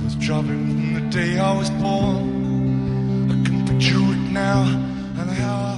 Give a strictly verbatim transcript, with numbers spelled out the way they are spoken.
was dropping from the day I was born. I can picture it now and how I